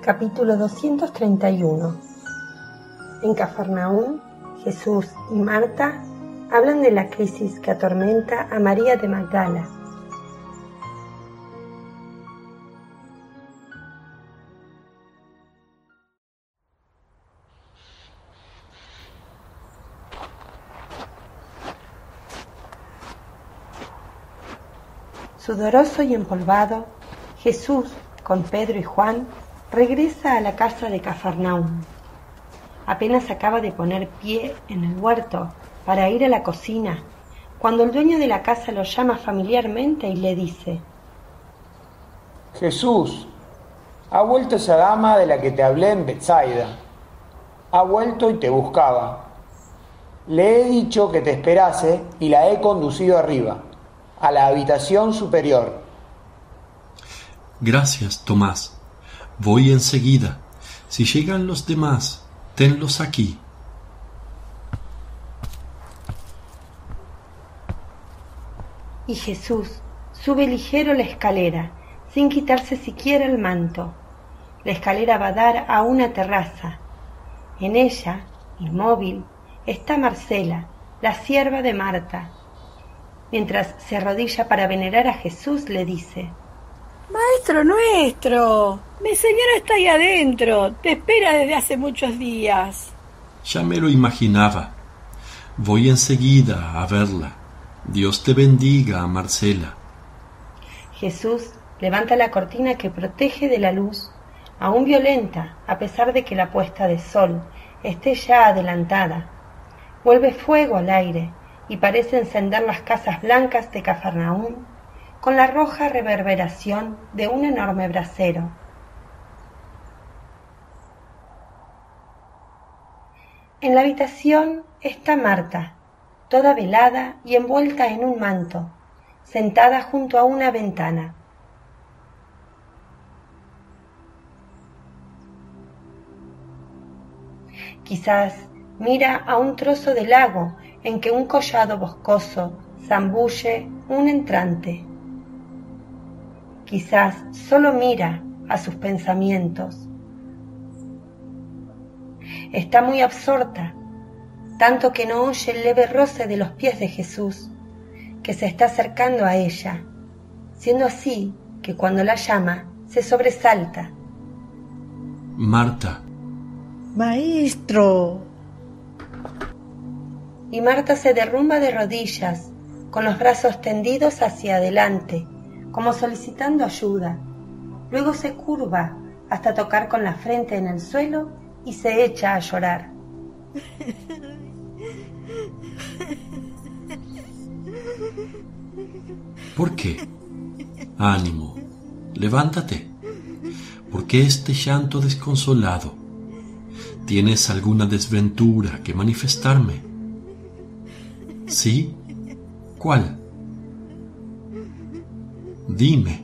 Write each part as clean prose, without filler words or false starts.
Capítulo 231. En Cafarnaúm, Jesús y Marta hablan de la crisis que atormenta a María de Magdala. Sudoroso y empolvado, Jesús, con Pedro y Juan, regresa a la casa de Cafarnaúm. Apenas acaba de poner pie en el huerto para ir a la cocina, cuando el dueño de la casa lo llama familiarmente y le dice: Jesús, ha vuelto esa dama de la que te hablé en Betsaida. Ha vuelto y te buscaba. Le he dicho que te esperase y la he conducido arriba, a la habitación superior. Gracias, Tomás. Voy enseguida. Si llegan los demás, tenlos aquí. Y Jesús sube ligero la escalera, sin quitarse siquiera el manto. La escalera va a dar a una terraza. En ella, inmóvil, está Marcela, la sierva de Marta. Mientras se arrodilla para venerar a Jesús, le dice: Maestro nuestro, mi señora está ahí adentro, te espera desde hace muchos días. Ya me lo imaginaba. Voy enseguida a verla. Dios te bendiga, Marcela. Jesús levanta la cortina que protege de la luz, aún violenta, a pesar de que la puesta de sol esté ya adelantada. Vuelve fuego al aire y parece encender las casas blancas de Cafarnaúm con la roja reverberación de un enorme brasero. En la habitación está Marta, toda velada y envuelta en un manto, sentada junto a una ventana. Quizás mira a un trozo de lago en que un collado boscoso zambulle un entrante. Quizás solo mira a sus pensamientos. Está muy absorta, tanto que no oye el leve roce de los pies de Jesús, que se está acercando a ella, siendo así que cuando la llama se sobresalta. Marta. Maestro. Y Marta se derrumba de rodillas, con los brazos tendidos hacia adelante, como solicitando ayuda. Luego se curva hasta tocar con la frente en el suelo y se echa a llorar. ¿Por qué? Ánimo, levántate. ¿Por qué este llanto desconsolado? ¿Tienes alguna desventura que manifestarme? ¿Sí? ¿Cuál? Dime.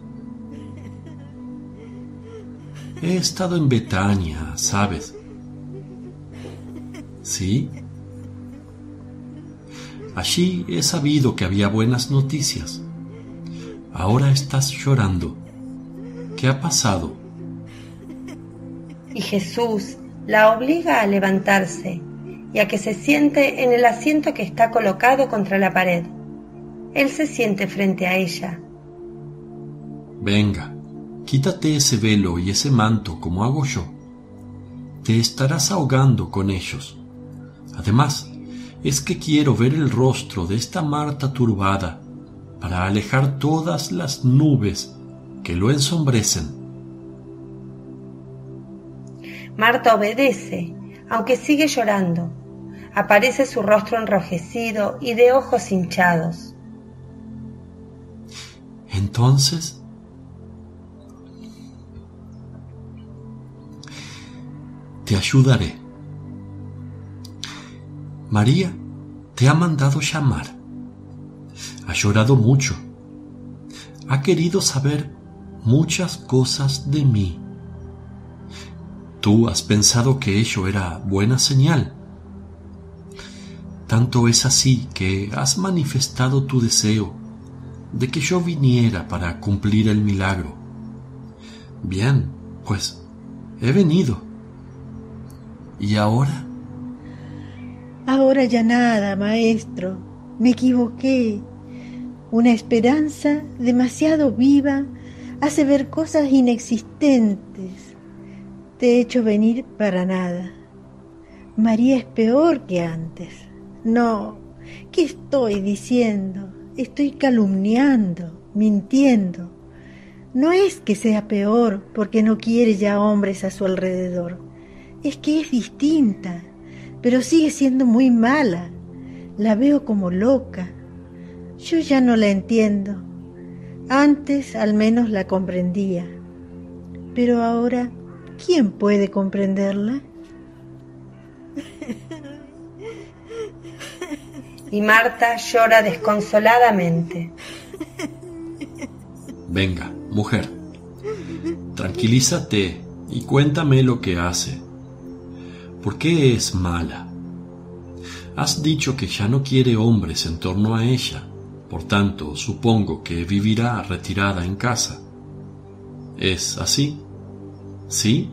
He estado en Betania, ¿sabes? ¿Sí? Allí he sabido que había buenas noticias. Ahora estás llorando. ¿Qué ha pasado? Y Jesús la obliga a levantarse y a que se siente en el asiento que está colocado contra la pared. Él se siente frente a ella. Venga, quítate ese velo y ese manto como hago yo. Te estarás ahogando con ellos. Además, es que quiero ver el rostro de esta Marta turbada para alejar todas las nubes que lo ensombrecen. Marta obedece, aunque sigue llorando. Aparece su rostro enrojecido y de ojos hinchados. Entonces, te ayudaré. María te ha mandado llamar. Ha llorado mucho. Ha querido saber muchas cosas de mí. Tú has pensado que ello era buena señal. Tanto es así que has manifestado tu deseo de que yo viniera para cumplir el milagro. Bien, pues He venido. ¿Y ahora? Ahora ya nada, maestro. Me equivoqué. Una esperanza demasiado viva hace ver cosas inexistentes. Te he hecho venir para nada. María es peor que antes. No, ¿qué estoy diciendo? Estoy calumniando, mintiendo. No es que sea peor porque no quiere ya hombres a su alrededor. Es que es distinta, pero sigue siendo muy mala. La veo como loca. Yo ya no la entiendo. Antes al menos la comprendía. Pero ahora, ¿quién puede comprenderla? Y Marta llora desconsoladamente. Venga, mujer, tranquilízate y cuéntame lo que hace. ¿Por qué es mala? Has dicho que ya no quiere hombres en torno a ella, por tanto supongo que vivirá retirada en casa. ¿Es así? ¿Sí?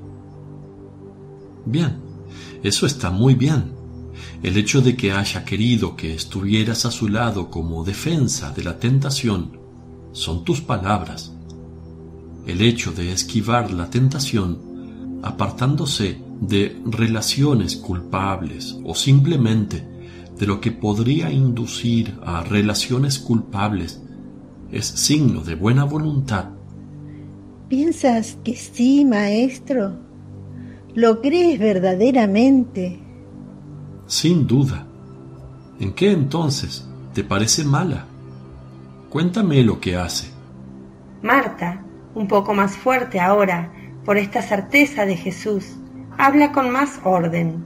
Bien, eso está muy bien. El hecho de que haya querido que estuvieras a su lado como defensa de la tentación son tus palabras. El hecho de esquivar la tentación, apartándose de relaciones culpables o simplemente de lo que podría inducir a relaciones culpables, es signo de buena voluntad. ¿Piensas que sí, maestro? ¿Lo crees verdaderamente? Sin duda. ¿En qué entonces te parece mala? Cuéntame lo que hace. Marta, un poco más fuerte ahora, por esta certeza de Jesús, habla con más orden.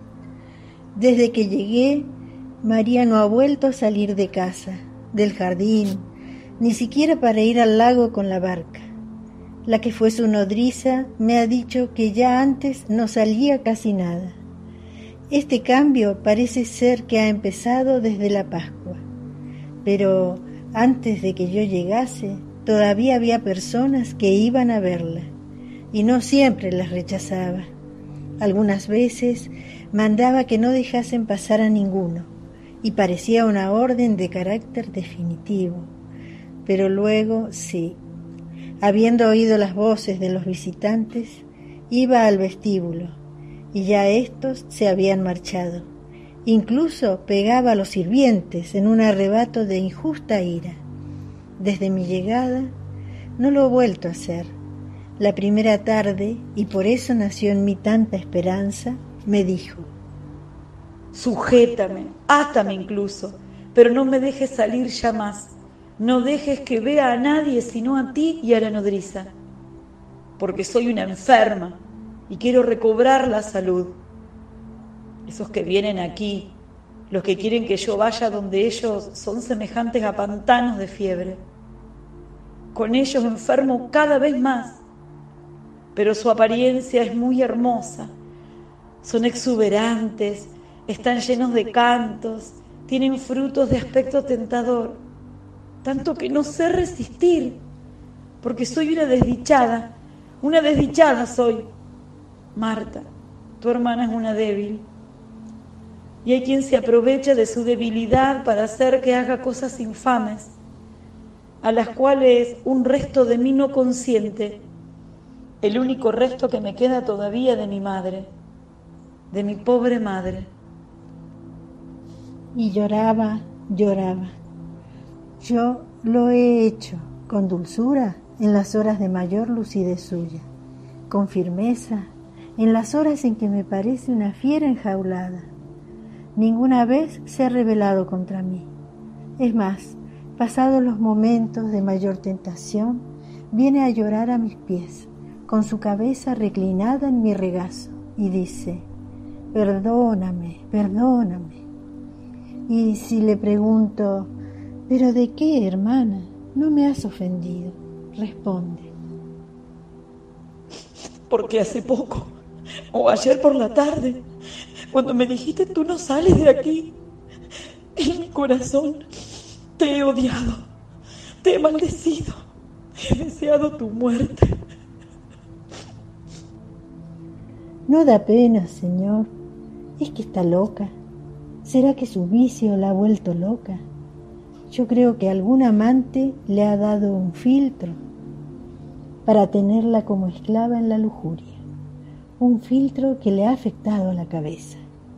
Desde que llegué, María no ha vuelto a salir de casa, del jardín, ni siquiera para ir al lago con la barca. La que fue su nodriza me ha dicho que ya antes no salía casi nada. Este cambio parece ser que ha empezado desde la Pascua, pero antes de que yo llegase, todavía había personas que iban a verla, y no siempre las rechazaba. Algunas veces mandaba que no dejasen pasar a ninguno, y parecía una orden de carácter definitivo. Pero luego, sí, habiendo oído las voces de los visitantes, iba al vestíbulo, y ya éstos se habían marchado. Incluso pegaba a los sirvientes en un arrebato de injusta ira. Desde mi llegada no lo he vuelto a hacer. La primera tarde, y por eso nació en mí tanta esperanza, me dijo: sujétame, átame incluso, pero no me dejes salir ya más. No dejes que vea a nadie sino a ti y a la nodriza, porque soy una enferma y quiero recobrar la salud. Esos que vienen aquí, los que quieren que yo vaya donde ellos, son semejantes a pantanos de fiebre. Con ellos enfermo cada vez más, pero su apariencia es muy hermosa. Son exuberantes, están llenos de cantos, tienen frutos de aspecto tentador, tanto que no sé resistir, porque soy una desdichada soy. Marta, tu hermana es una débil, y hay quien se aprovecha de su debilidad para hacer que haga cosas infames, a las cuales un resto de mí no consiente, el único resto que me queda todavía de mi madre, de mi pobre madre. Y lloraba. Yo lo he hecho con dulzura en las horas de mayor lucidez suya, con firmeza en las horas en que me parece una fiera enjaulada. Ninguna vez se ha rebelado contra mí. Es más, pasados los momentos de mayor tentación, viene a llorar a mis pies, con su cabeza reclinada en mi regazo, y dice: perdóname. Y si le pregunto: ¿pero de qué, hermana? ¿No me has ofendido?, responde: porque hace poco, o ayer por la tarde, cuando me dijiste tú no sales de aquí, en mi corazón te he odiado, te he maldecido, he deseado tu muerte. No da pena, señor. ¿Es que está loca? ¿Será que su vicio la ha vuelto loca? Yo creo que algún amante le ha dado un filtro para tenerla como esclava en la lujuria. Un filtro que le ha afectado a la cabeza.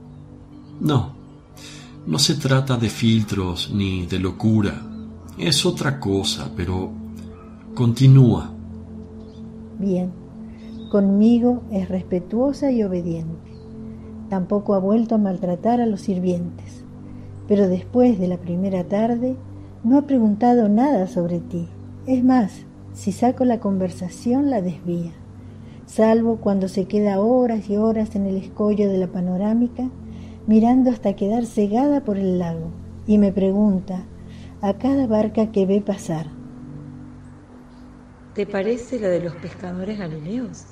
No se trata de filtros ni de locura. Es otra cosa, pero continúa. Bien, conmigo es respetuosa y obediente. Tampoco ha vuelto a maltratar a los sirvientes. Pero después de la primera tarde no ha preguntado nada sobre ti. Es más, si saco la conversación la desvía. Salvo cuando se queda horas y horas en el escollo de la panorámica, mirando hasta quedar cegada por el lago, y me pregunta a cada barca que ve pasar: ¿te parece la de los pescadores galileos?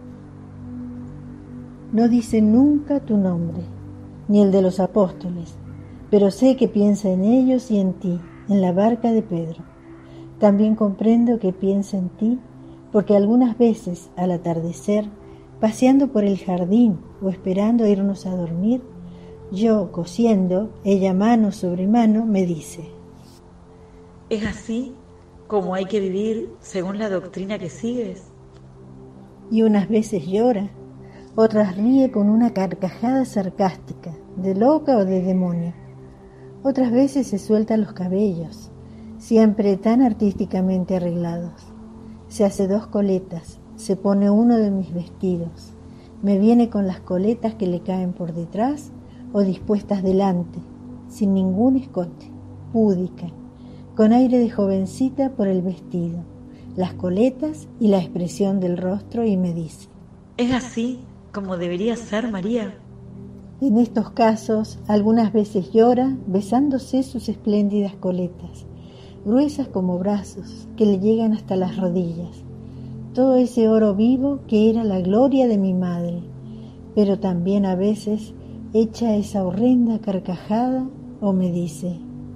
No dice nunca tu nombre, ni el de los apóstoles, pero sé que piensa en ellos y en ti, en la barca de Pedro. También comprendo que piensa en ti, porque algunas veces, al atardecer, paseando por el jardín o esperando a irnos a dormir, yo, cosiendo, ella mano sobre mano, me dice: ¿es así como hay que vivir según la doctrina que sigues? Y unas veces llora, otras ríe con una carcajada sarcástica, de loca o de demonio. Otras veces se suelta los cabellos, siempre tan artísticamente arreglados. Se hace 2 coletas, se pone uno de mis vestidos, me viene con las coletas que le caen por detrás o dispuestas delante, sin ningún escote, púdica, con aire de jovencita por el vestido, las coletas y la expresión del rostro, y me dice: ¿es así como debería ser, María? En estos casos, algunas veces llora besándose sus espléndidas coletas, gruesas como brazos, que le llegan hasta las rodillas. Todo ese oro vivo que era la gloria de mi madre, pero también a veces echa esa horrenda carcajada o me dice: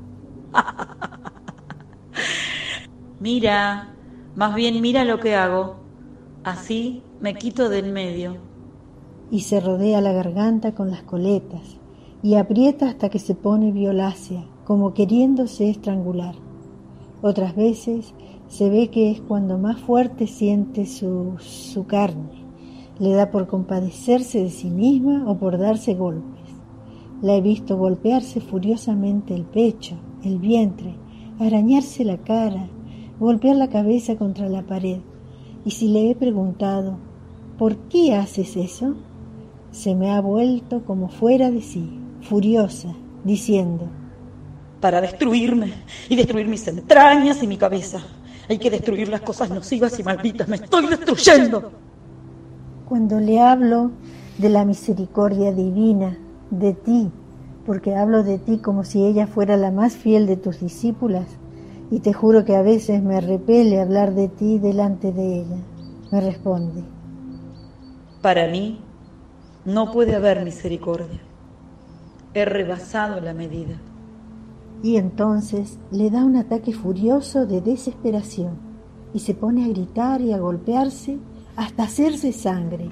mira, más bien mira lo que hago, así me quito de en medio. Y se rodea la garganta con las coletas y aprieta hasta que se pone violácea, como queriéndose estrangular. Otras veces se ve que es cuando más fuerte siente su carne. Le da por compadecerse de sí misma o por darse golpes. La he visto golpearse furiosamente el pecho, el vientre, arañarse la cara, golpear la cabeza contra la pared. Y si le he preguntado: ¿por qué haces eso?, se me ha vuelto como fuera de sí, furiosa, diciendo: para destruirme y destruir mis entrañas y mi cabeza. Hay que destruir las cosas nocivas y malditas. ¡Me estoy destruyendo! Cuando le hablo de la misericordia divina, de ti, porque hablo de ti como si ella fuera la más fiel de tus discípulas, y te juro que a veces me repele hablar de ti delante de ella, me responde: para mí no puede haber misericordia. He rebasado la medida. Y entonces le da un ataque furioso de desesperación y se pone a gritar y a golpearse hasta hacerse sangre.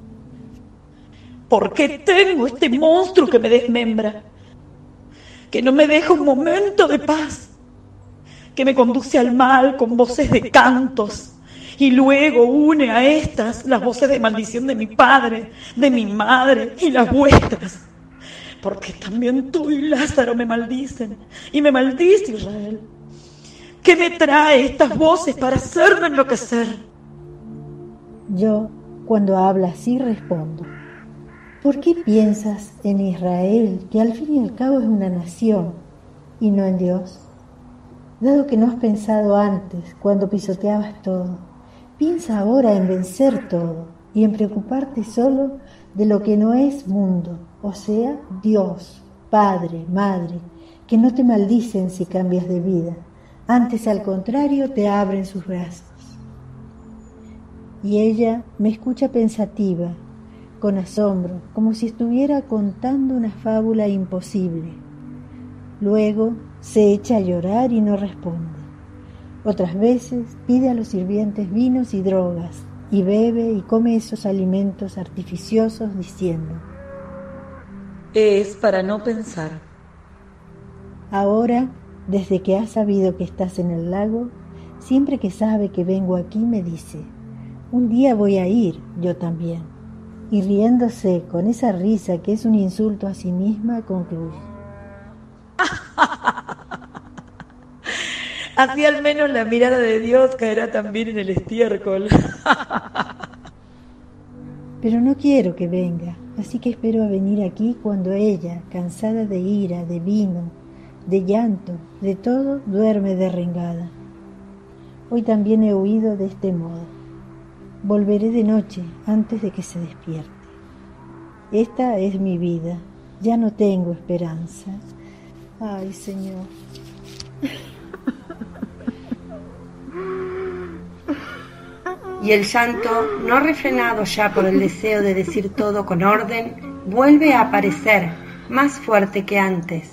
¿Por qué tengo este monstruo que me desmembra? Que no me deja un momento de paz, que me conduce al mal con voces de cantos y luego une a estas las voces de maldición de mi padre, de mi madre y las vuestras. Porque también tú y Lázaro me maldicen, y me maldice Israel. ¿Qué me trae estas voces para hacerme enloquecer? Yo, cuando habla así, respondo: ¿por qué piensas en Israel, que al fin y al cabo es una nación, y no en Dios? Dado que no has pensado antes, cuando pisoteabas todo, piensa ahora en vencer todo y en preocuparte solo de lo que no es mundo, o sea, Dios, Padre, Madre, que no te maldicen si cambias de vida, antes al contrario te abren sus brazos. Y ella me escucha pensativa, con asombro, como si estuviera contando una fábula imposible. Luego se echa a llorar y no responde. Otras veces pide a los sirvientes vinos y drogas, y bebe y come esos alimentos artificiosos diciendo: es para no pensar. Ahora, desde que ha sabido que estás en el lago, siempre que sabe que vengo aquí me dice: un día voy a ir, yo también. Y riéndose con esa risa que es un insulto a sí misma, concluye: Así al menos la mirada de Dios caerá también en el estiércol. Pero no quiero que venga, así que espero a venir aquí cuando ella, cansada de ira, de vino, de llanto, de todo, duerme derrengada. Hoy también he huido de este modo. Volveré de noche antes de que se despierte. Esta es mi vida, ya no tengo esperanza. Ay, Señor. Y el llanto, no refrenado ya por el deseo de decir todo con orden, vuelve a aparecer, más fuerte que antes.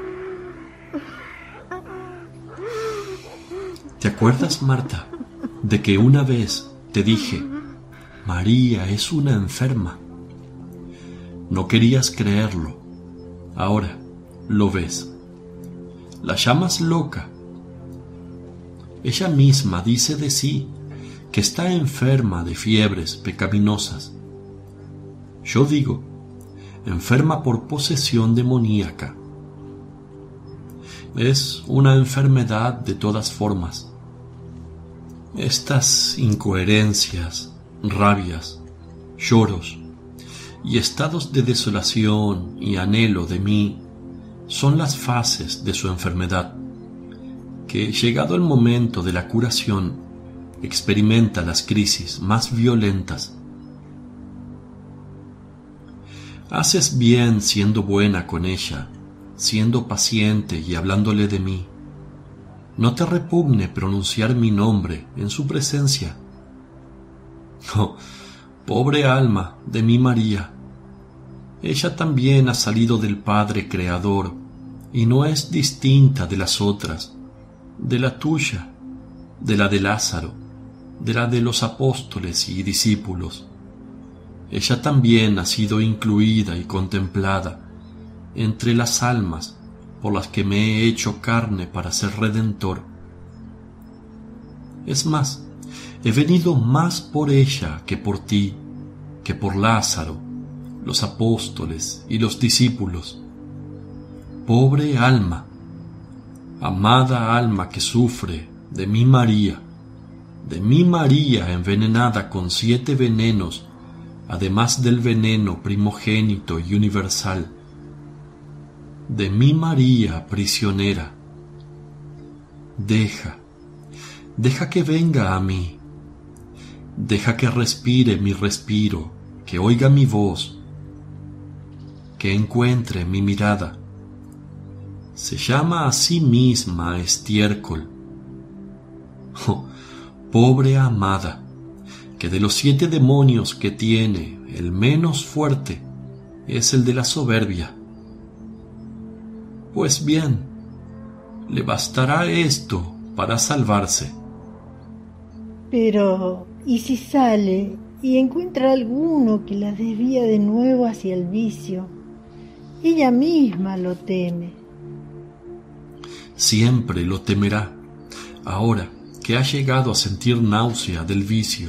¿Te acuerdas, Marta, de que una vez te dije: María es una enferma? No querías creerlo. Ahora lo ves. La llamas loca. Ella misma dice de sí que está enferma de fiebres pecaminosas. Yo digo, enferma por posesión demoníaca. Es una enfermedad de todas formas. Estas incoherencias, rabias, lloros y estados de desolación y anhelo de mí son las fases de su enfermedad, que, llegado el momento de la curación, experimenta las crisis más violentas. Haces bien siendo buena con ella, siendo paciente y hablándole de mí. No te repugne pronunciar mi nombre en su presencia. Oh, pobre alma de mi María. Ella también ha salido del Padre Creador y no es distinta de las otras, de la tuya, de la de Lázaro, de la de los apóstoles y discípulos. Ella también ha sido incluida y contemplada entre las almas por las que me he hecho carne para ser redentor. Es más, he venido más por ella que por ti, que por Lázaro, los apóstoles y los discípulos. Pobre alma, amada alma que sufre de mi María envenenada con 7 venenos, además del veneno primogénito y universal, de mi María prisionera. Deja que venga a mí, deja que respire mi respiro, que oiga mi voz, que encuentre mi mirada. Se llama a sí misma estiércol. Oh, pobre amada, que de los 7 demonios que tiene, el menos fuerte es el de la soberbia. Pues bien, le bastará esto para salvarse. Pero, ¿y si sale y encuentra alguno que la desvía de nuevo hacia el vicio? Ella misma lo teme. Siempre lo temerá, ahora que ha llegado a sentir náusea del vicio.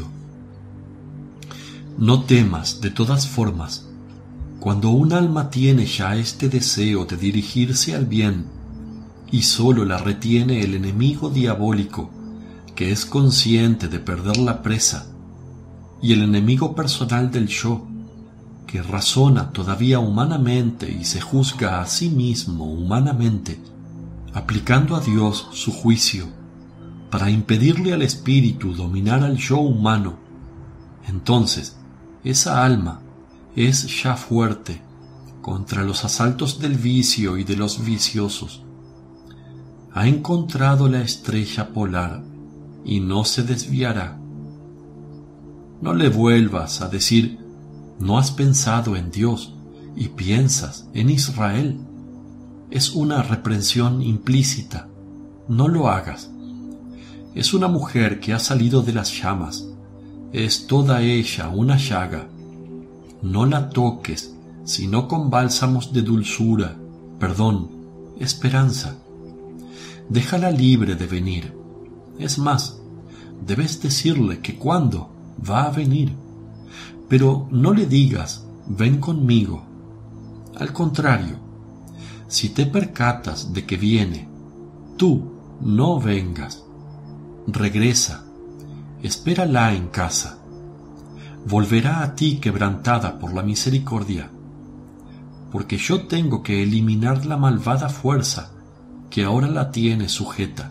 No temas, de todas formas, cuando un alma tiene ya este deseo de dirigirse al bien y sólo la retiene el enemigo diabólico, que es consciente de perder la presa, y el enemigo personal del yo, que razona todavía humanamente y se juzga a sí mismo humanamente, aplicando a Dios su juicio para impedirle al espíritu dominar al yo humano. Entonces, esa alma es ya fuerte contra los asaltos del vicio y de los viciosos. Ha encontrado la estrella polar y no se desviará. No le vuelvas a decir: no has pensado en Dios y piensas en Israel. Es una reprensión implícita. No lo hagas. Es una mujer que ha salido de las llamas. es toda ella una llaga. No la toques, sino con bálsamos de dulzura, perdón, esperanza. Déjala libre de venir. Es más, debes decirle que cuándo va a venir. Pero no le digas, ven conmigo. Al contrario, si te percatas de que viene, tú no vengas. Regresa, espérala en casa. Volverá a ti quebrantada por la misericordia, porque yo tengo que eliminar la malvada fuerza que ahora la tiene sujeta.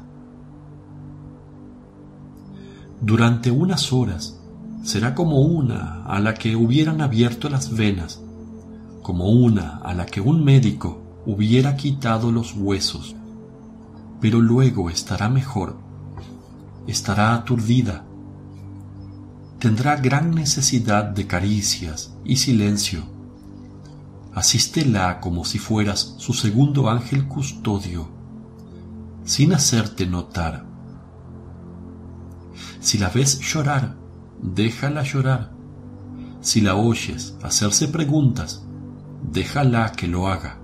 Durante unas horas será como una a la que hubieran abierto las venas, como una a la que un médico hubiera quitado los huesos, pero luego estará mejor, estará aturdida, tendrá gran necesidad de caricias y silencio. Asístela como si fueras su segundo ángel custodio, sin hacerte notar. Si la ves llorar, déjala llorar. Si la oyes hacerse preguntas, déjala que lo haga.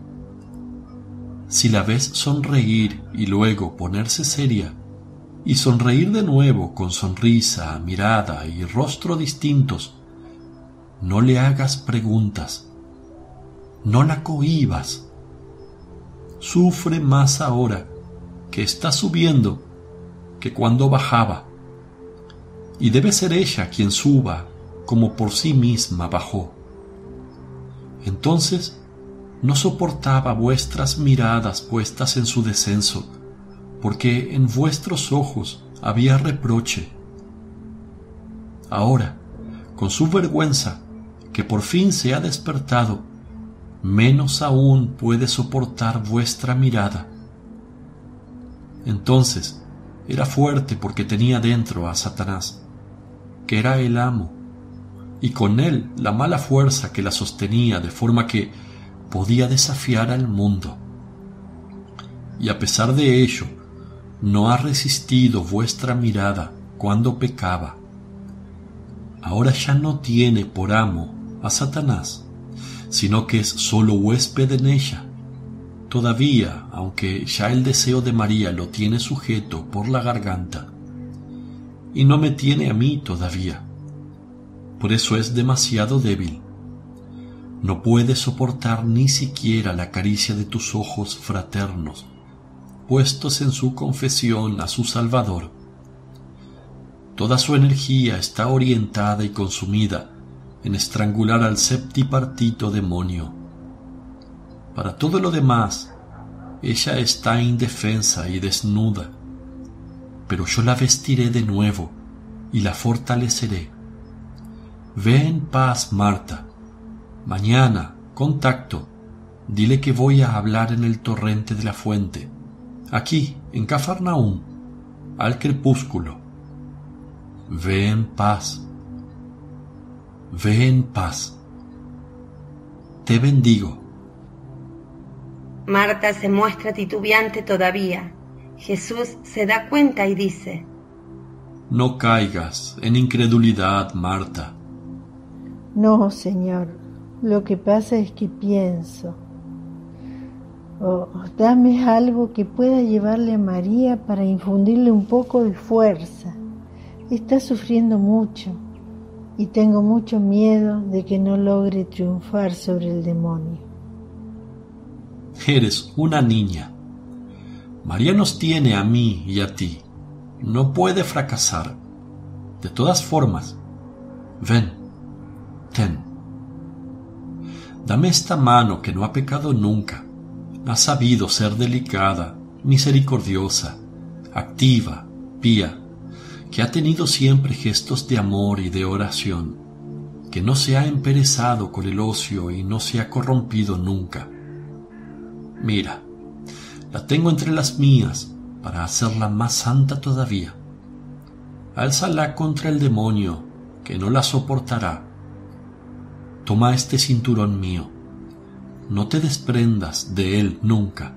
Si la ves sonreír y luego ponerse seria, y sonreír de nuevo con sonrisa, mirada y rostro distintos, no le hagas preguntas, no la cohibas. Sufre más ahora que está subiendo que cuando bajaba, y debe ser ella quien suba como por sí misma bajó. Entonces no soportaba vuestras miradas puestas en su descenso, porque en vuestros ojos había reproche. Ahora, con su vergüenza, que por fin se ha despertado, menos aún puede soportar vuestra mirada. Entonces era fuerte porque tenía dentro a Satanás, que era el amo, y con él la mala fuerza que la sostenía de forma que podía desafiar al mundo. Y a pesar de ello, no ha resistido vuestra mirada cuando pecaba. Ahora ya no tiene por amo a Satanás, sino que es solo huésped en ella. Todavía, aunque ya el deseo de María lo tiene sujeto por la garganta, y no me tiene a mí todavía. Por eso es demasiado débil. No puede soportar ni siquiera la caricia de tus ojos fraternos, puestos en su confesión a su Salvador. Toda su energía está orientada y consumida en estrangular al septipartito demonio. Para todo lo demás, ella está indefensa y desnuda, pero yo la vestiré de nuevo y la fortaleceré. Ve en paz, Marta. Mañana, contacto, dile que voy a hablar en el torrente de la fuente, aquí, en Cafarnaúm, al crepúsculo. Ve en paz. Ve en paz. Te bendigo. Marta se muestra titubeante todavía. Jesús se da cuenta y dice: No caigas en incredulidad, Marta. No, Señor, lo que pasa es que pienso. Dame algo que pueda llevarle a María para infundirle un poco de fuerza. Está sufriendo mucho y tengo mucho miedo de que no logre triunfar sobre el demonio. Eres una niña. María nos tiene a mí y a ti. No puede fracasar. De todas formas, ven, ten. Dame esta mano que no ha pecado nunca. Ha sabido ser delicada, misericordiosa, activa, pía, que ha tenido siempre gestos de amor y de oración, que no se ha emperezado con el ocio y no se ha corrompido nunca. Mira, la tengo entre las mías para hacerla más santa todavía. Álzala contra el demonio, que no la soportará. Toma este cinturón mío. No te desprendas de él nunca.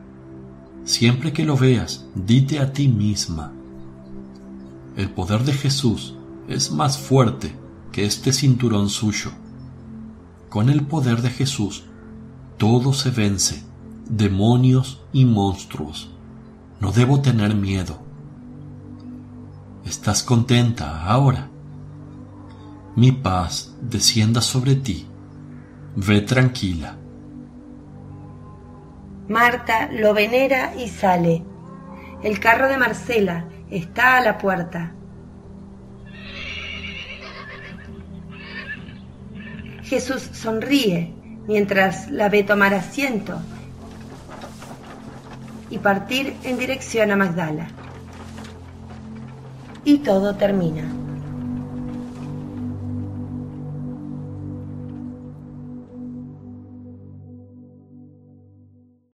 Siempre que lo veas, dite a ti misma: el poder de Jesús es más fuerte que este cinturón suyo. Con el poder de Jesús, todo se vence, demonios y monstruos. No debo tener miedo. ¿Estás contenta ahora? Mi paz descienda sobre ti. Ve tranquila. Marta lo venera y sale. El carro de Marcela está a la puerta. Jesús sonríe mientras la ve tomar asiento y partir en dirección a Magdala. Y todo termina.